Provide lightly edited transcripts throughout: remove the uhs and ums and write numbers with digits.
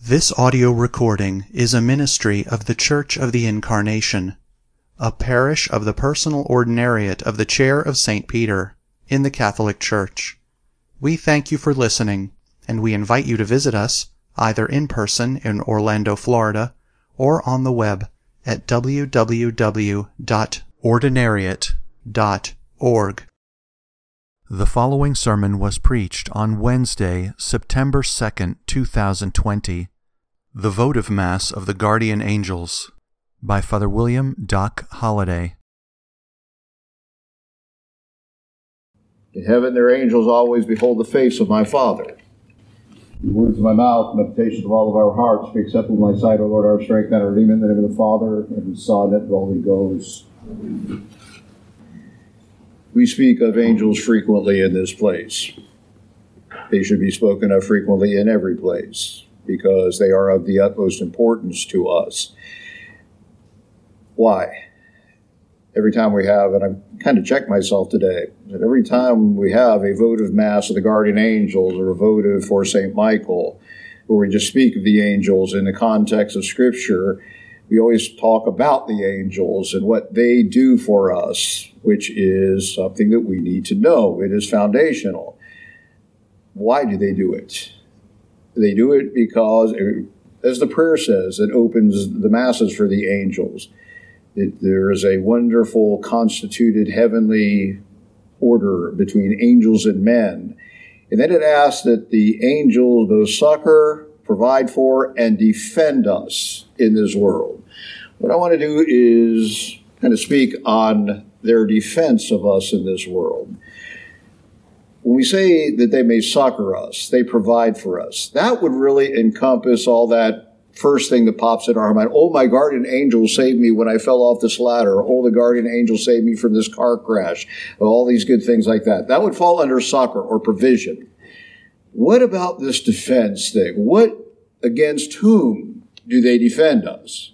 This audio recording is a ministry of the Church of the Incarnation, a parish of the personal ordinariate of the Chair of St. Peter in the Catholic Church. We thank you for listening, and we invite you to visit us either in person in Orlando, Florida, or on the web at www.ordinariate.org. The following sermon was preached on Wednesday, September 2nd, 2020, The Votive Mass of the Guardian Angels, by Father William Doc Holliday. In heaven their angels always behold the face of my Father. The words of my mouth, meditations of all of our hearts, be acceptable in thy sight, O Lord, our strength and our Redeemer, in the name of the Father, and of the Son, and of the Holy Ghost. We speak of angels frequently in this place. They should be spoken of frequently in every place, because they are of the utmost importance to us. Why? Every time we have, and I've kind of checked myself today, that every time we have a votive Mass of the Guardian Angels or a votive for St. Michael, where we just speak of the angels in the context of Scripture, we always talk about the angels and what they do for us, which is something that we need to know. It is foundational. Why do they do it? They do it because, as the prayer says, it opens the masses for the angels. There is a wonderful constituted heavenly order between angels and men. And then it asks that the angels both succor, provide for, and defend us in this world. What I want to do is kind of speak on their defense of us in this world. When we say that they may succor us, they provide for us, that would really encompass all that first thing that pops in our mind. Oh, my guardian angel saved me when I fell off this ladder. Oh, the guardian angel saved me from this car crash. All these good things like that. That would fall under succor or provision. What about this defense thing? What against whom do they defend us?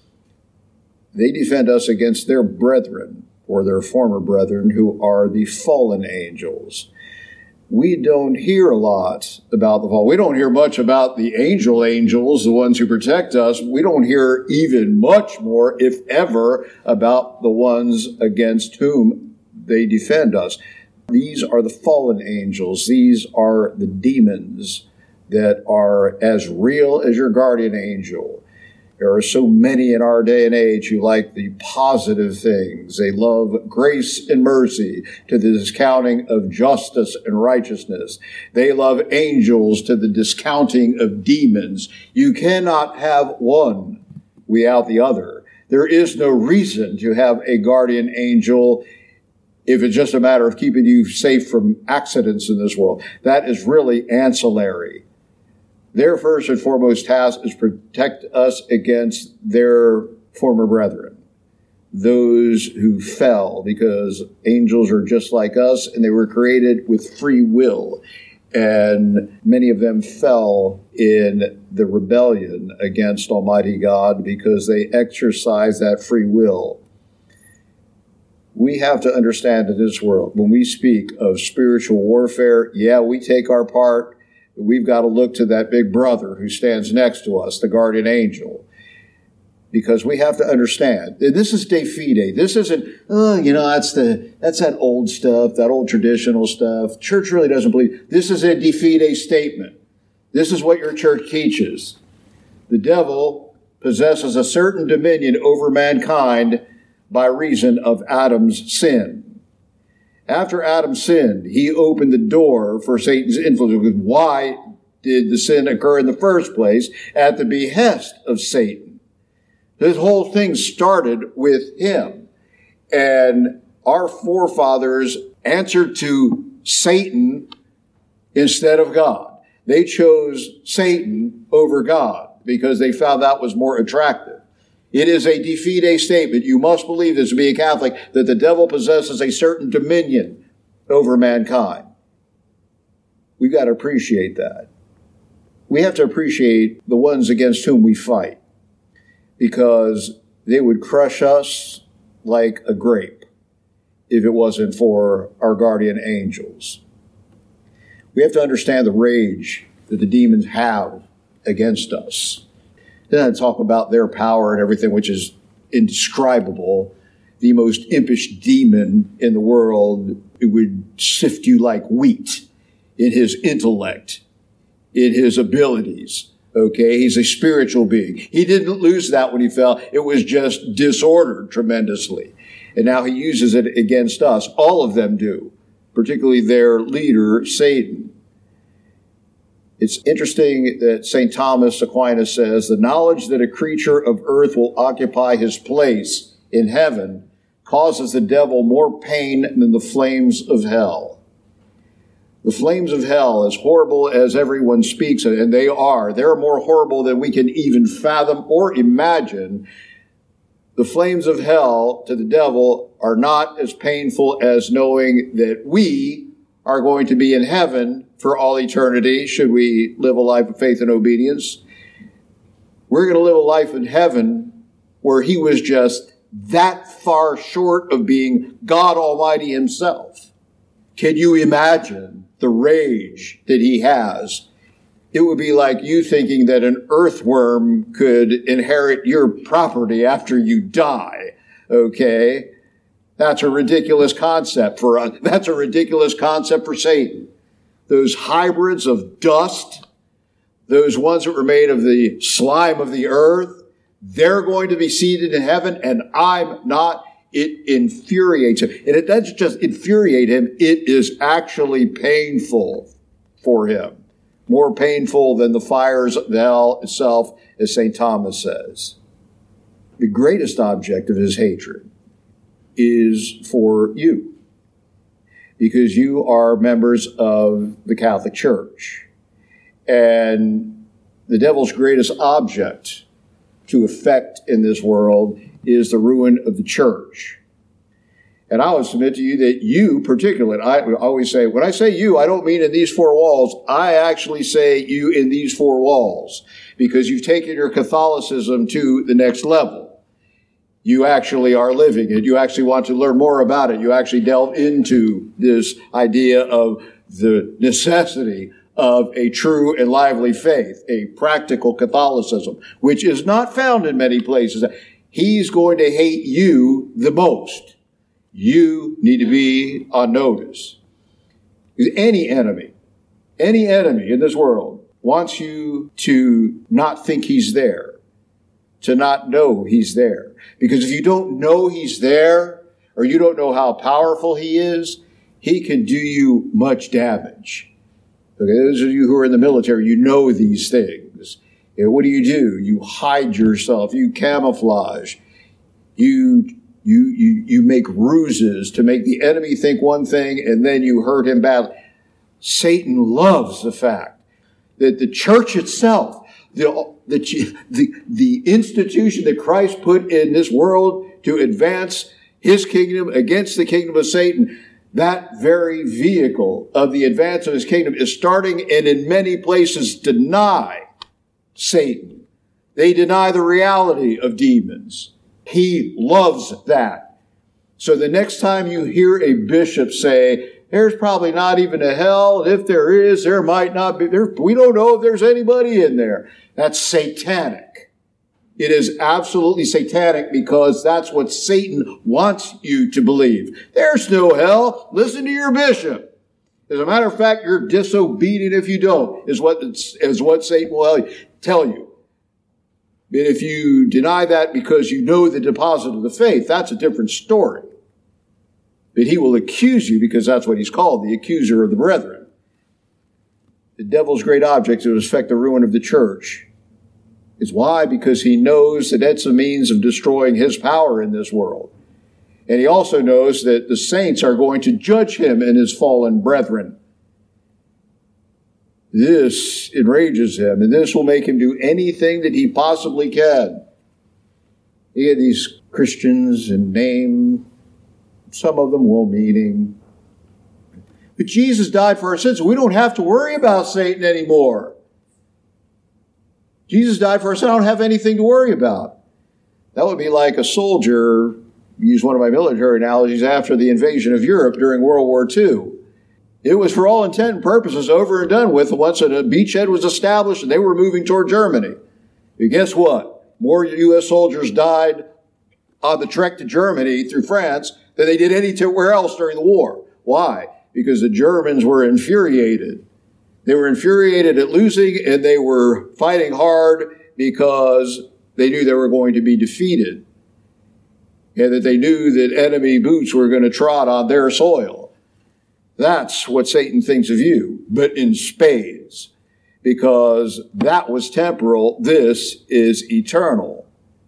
They defend us against their brethren, or their former brethren, who are the fallen angels. We don't hear a lot about the fall. We don't hear much about the angels, the ones who protect us. We don't hear even much more, if ever, about the ones against whom they defend us. These are the fallen angels. These are the demons that are as real as your guardian angel. There are so many in our day and age who like the positive things. They love grace and mercy to the discounting of justice and righteousness. They love angels to the discounting of demons. You cannot have one without the other. There is no reason to have a guardian angel if it's just a matter of keeping you safe from accidents in this world. That is really ancillary. Their first and foremost task is protect us against their former brethren, those who fell, because angels are just like us and they were created with free will. And many of them fell in the rebellion against Almighty God because they exercised that free will. We have to understand in this world, when we speak of spiritual warfare, we take our part. We've got to look to that big brother who stands next to us, the guardian angel, because we have to understand this is de fide. This isn't, that's that old stuff, that old traditional stuff. Church really doesn't believe. This is a de fide statement. This is what your church teaches. The devil possesses a certain dominion over mankind by reason of Adam's sin. After Adam sinned, he opened the door for Satan's influence. Because why did the sin occur in the first place? At the behest of Satan. This whole thing started with him. And our forefathers answered to Satan instead of God. They chose Satan over God because they found that was more attractive. It is a de fide statement. You must believe this to be a Catholic, that the devil possesses a certain dominion over mankind. We've got to appreciate that. We have to appreciate the ones against whom we fight, because they would crush us like a grape if it wasn't for our guardian angels. We have to understand the rage that the demons have against us. Then I talk about their power and everything, which is indescribable. The most impish demon in the world, it would sift you like wheat in his intellect, in his abilities. Okay, he's a spiritual being. He didn't lose that when he fell. It was just disordered tremendously. And now he uses it against us. All of them do, particularly their leader, Satan. It's interesting that St. Thomas Aquinas says, the knowledge that a creature of earth will occupy his place in heaven causes the devil more pain than the flames of hell. The flames of hell, as horrible as everyone speaks, and they're more horrible than we can even fathom or imagine. The flames of hell to the devil are not as painful as knowing that we are going to be in heaven for all eternity, should we live a life of faith and obedience. We're going to live a life in heaven where he was just that far short of being God Almighty himself. Can you imagine the rage that he has? It would be like you thinking that an earthworm could inherit your property after you die, okay? That's a ridiculous concept for us. That's a ridiculous concept for Satan. Those hybrids of dust, those ones that were made of the slime of the earth, they're going to be seated in heaven, and I'm not. It infuriates him. And it doesn't just infuriate him, it is actually painful for him. More painful than the fires of hell itself, as St. Thomas says. The greatest object of his hatred is for you, because you are members of the Catholic Church. And the devil's greatest object to effect in this world is the ruin of the church. And I would submit to you that you particularly, I always say, when I say you, I don't mean in these four walls. I actually say you in these four walls, because you've taken your Catholicism to the next level. You actually are living it. You actually want to learn more about it. You actually delve into this idea of the necessity of a true and lively faith, a practical Catholicism, which is not found in many places. He's going to hate you the most. You need to be on notice. Any enemy in this world wants you to not think he's there, to not know he's there. Because if you don't know he's there, or you don't know how powerful he is, he can do you much damage. Okay, those of you who are in the military, you know these things. What do? You hide yourself. You camouflage. You make ruses to make the enemy think one thing, and then you hurt him badly. Satan loves the fact that the church itself, the institution that Christ put in this world to advance his kingdom against the kingdom of Satan, that very vehicle of the advance of his kingdom is starting and in many places deny Satan. They deny the reality of demons. He loves that. So the next time you hear a bishop say, there's probably not even a hell, and if there is, there might not be, we don't know if there's anybody in there. That's satanic. It is absolutely satanic, because that's what Satan wants you to believe. There's no hell. Listen to your bishop. As a matter of fact, you're disobedient if you don't, is what Satan will tell you. But if you deny that because you know the deposit of the faith, that's a different story. But he will accuse you, because that's what he's called, the accuser of the brethren. The devil's great object is to effect the ruin of the church. Is why? Because he knows that that's a means of destroying his power in this world. And he also knows that the saints are going to judge him and his fallen brethren. This enrages him, and this will make him do anything that he possibly can. You get these Christians in name, some of them well-meaning. But Jesus died for our sins, so we don't have to worry about Satan anymore. Jesus died for us. I don't have anything to worry about. That would be like a soldier, use one of my military analogies, after the invasion of Europe during World War II. It was for all intent and purposes over and done with once a beachhead was established and they were moving toward Germany. And guess what? More U.S. soldiers died on the trek to Germany through France than they did anywhere else during the war. Why? Because the Germans were infuriated. They were infuriated at losing, and they were fighting hard because they knew they were going to be defeated, and that they knew that enemy boots were going to trot on their soil. That's what Satan thinks of you, but in spades, because that was temporal. This is eternal.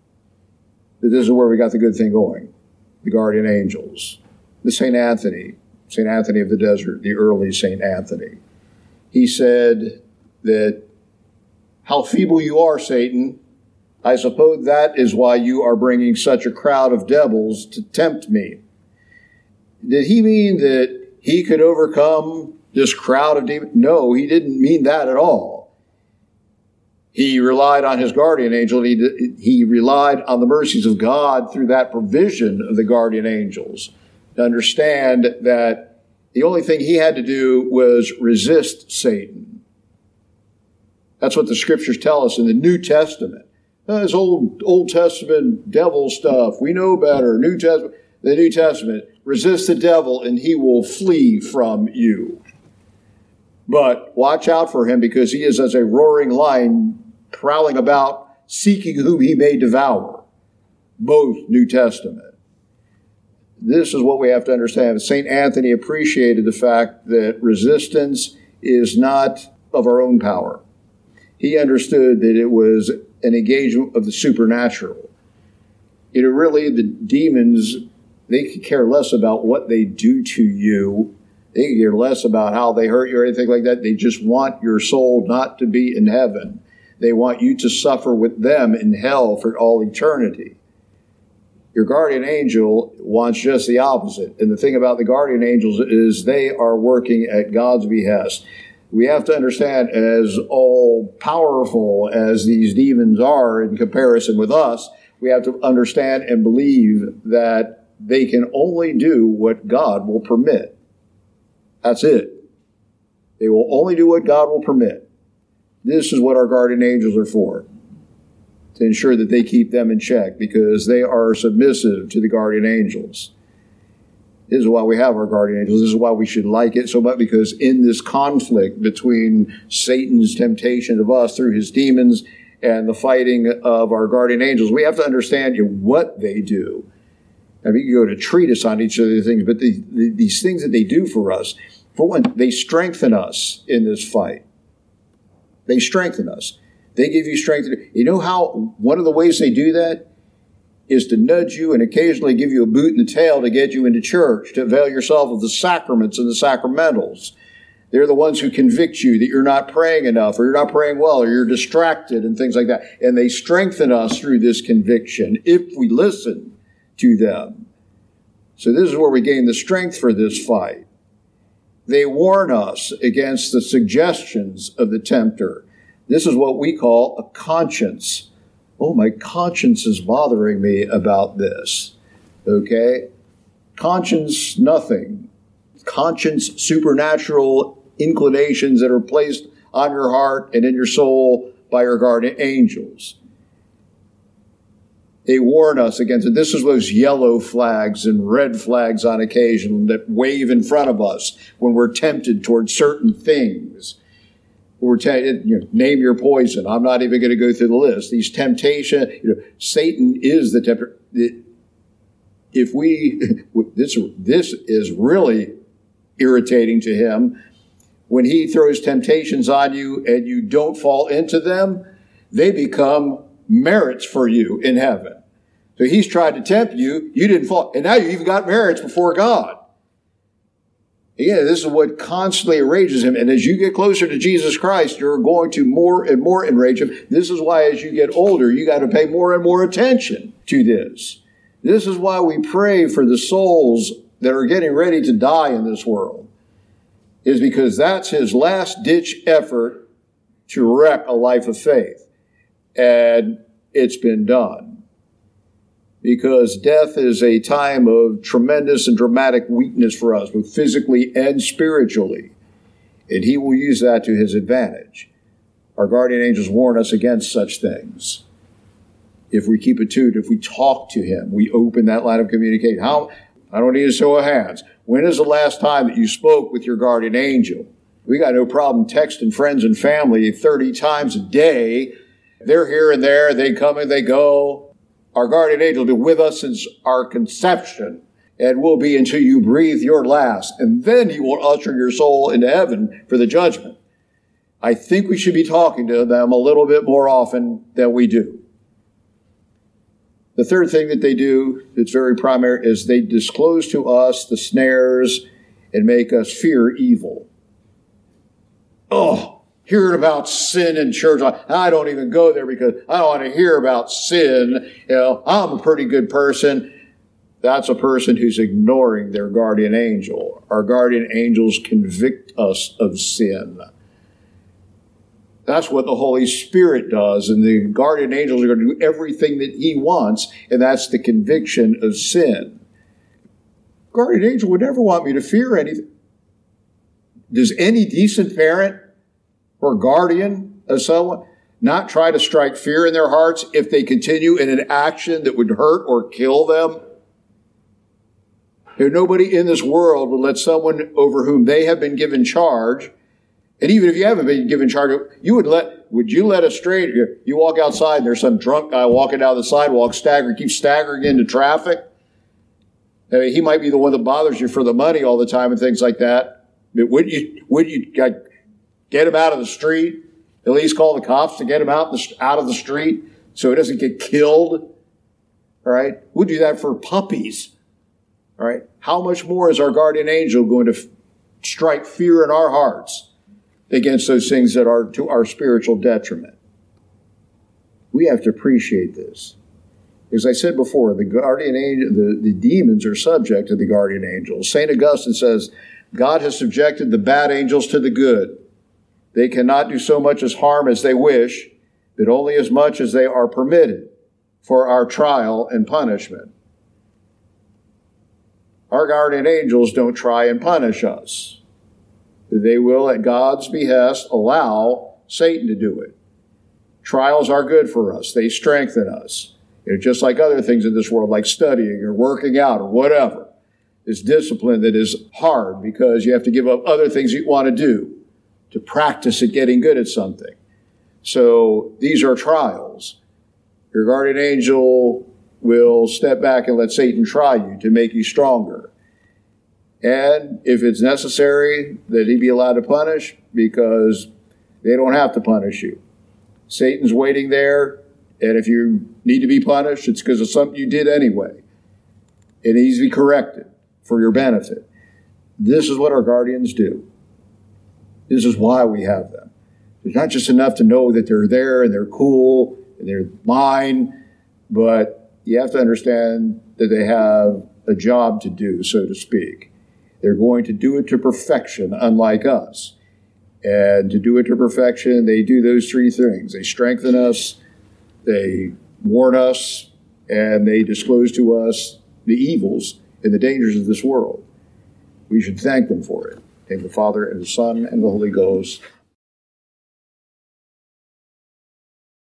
But this is where we got the good thing going. The guardian angels, the St. Anthony of the desert, the early St. Anthony. He said that, how feeble you are, Satan. I suppose that is why you are bringing such a crowd of devils to tempt me. Did he mean that he could overcome this crowd of demons? No, he didn't mean that at all. He relied on his guardian angel. He relied on the mercies of God through that provision of the guardian angels to understand that the only thing he had to do was resist Satan. That's what the scriptures tell us in the New Testament. This Old Testament devil stuff. We know better. The New Testament. Resist the devil and he will flee from you. But watch out for him, because he is as a roaring lion prowling about, seeking whom he may devour. Both New Testament. This is what we have to understand. St. Anthony appreciated the fact that resistance is not of our own power. He understood that it was an engagement of the supernatural. Really, the demons, they could care less about what they do to you. They could care less about how they hurt you or anything like that. They just want your soul not to be in heaven. They want you to suffer with them in hell for all eternity. Your guardian angel wants just the opposite. And the thing about the guardian angels is they are working at God's behest. We have to understand, as all powerful as these demons are in comparison with us, we have to understand and believe that they can only do what God will permit. That's it. They will only do what God will permit. This is what our guardian angels are for, to ensure that they keep them in check, because they are submissive to the guardian angels. This is why we have our guardian angels. This is why we should like it so much, because in this conflict between Satan's temptation of us through his demons and the fighting of our guardian angels, we have to understand what they do. I mean, you can go to treatise on each of these things, but these things that they do for us, for one, they strengthen us in this fight. They strengthen us. They give you strength. You know how one of the ways they do that is to nudge you and occasionally give you a boot in the tail to get you into church, to avail yourself of the sacraments and the sacramentals. They're the ones who convict you that you're not praying enough, or you're not praying well, or you're distracted and things like that. And they strengthen us through this conviction if we listen to them. So this is where we gain the strength for this fight. They warn us against the suggestions of the tempter. This is what we call a conscience. Oh, my conscience is bothering me about this. Okay? Conscience, nothing. Conscience, supernatural inclinations that are placed on your heart and in your soul by your guardian angels. They warn us against it. This is those yellow flags and red flags on occasion that wave in front of us when we're tempted towards certain things. We're name your poison. I'm not even going to go through the list. These temptations, Satan is the tempter. If this is really irritating to him. When he throws temptations on you and you don't fall into them, they become merits for you in heaven. So he's tried to tempt you, you didn't fall, and now you even got merits before God. Again, this is what constantly enrages him. And as you get closer to Jesus Christ, you're going to more and more enrage him. This is why as you get older, you got to pay more and more attention to this. This is why we pray for the souls that are getting ready to die in this world, is because that's his last-ditch effort to wreck a life of faith. And it's been done. because death is a time of tremendous and dramatic weakness for us, both physically and spiritually. And he will use that to his advantage. Our guardian angels warn us against such things. If we keep attuned, if we talk to him, we open that line of communication. I don't need a show of hands. When is the last time that you spoke with your guardian angel? We got no problem texting friends and family 30 times a day. They're here and there. They come and they go. Our guardian angel will be with us since our conception and will be until you breathe your last. And then he will usher your soul into heaven for the judgment. I think we should be talking to them a little bit more often than we do. The third thing that they do that's very primary is they disclose to us the snares and make us fear evil. Oh, hearing about sin in church, I don't even go there because I don't want to hear about sin. I'm a pretty good person. That's a person who's ignoring their guardian angel. Our guardian angels convict us of sin. That's what the Holy Spirit does, and the guardian angels are going to do everything that he wants, and that's the conviction of sin. Guardian angel would never want me to fear anything. Does any decent parent or guardian of someone not try to strike fear in their hearts if they continue in an action that would hurt or kill them? Nobody in this world would let someone over whom they have been given charge. And even if you haven't been given charge, would you let a stranger, you walk outside and there's some drunk guy walking down the sidewalk, keeps staggering into traffic? I mean, he might be the one that bothers you for the money all the time and things like that. But would you get him out of the street? At least call the cops to get him out of the street so he doesn't get killed? All right? We'll do that for puppies. All right? How much more is our guardian angel going to strike fear in our hearts against those things that are to our spiritual detriment? We have to appreciate this. As I said before, the guardian angel, the demons are subject to the guardian angels. St. Augustine says, God has subjected the bad angels to the good. They cannot do so much as harm as they wish, but only as much as they are permitted for our trial and punishment. Our guardian angels don't try and punish us. They will, at God's behest, allow Satan to do it. Trials are good for us. They strengthen us. Just like other things in this world, like studying or working out or whatever. It's discipline that is hard because you have to give up other things you want to do to practice at getting good at something. So these are trials. Your guardian angel will step back and let Satan try you to make you stronger. And if it's necessary that he be allowed to punish, because they don't have to punish you. Satan's waiting there, and if you need to be punished, it's because of something you did anyway. It needs to be corrected for your benefit. This is what our guardians do. This is why we have them. It's not just enough to know that they're there and they're cool and they're mine, but you have to understand that they have a job to do, so to speak. They're going to do it to perfection, unlike us. And to do it to perfection, they do those three things. They strengthen us, they warn us, and they disclose to us the evils and the dangers of this world. We should thank them for it. In the Father, and the Son, and the Holy Ghost.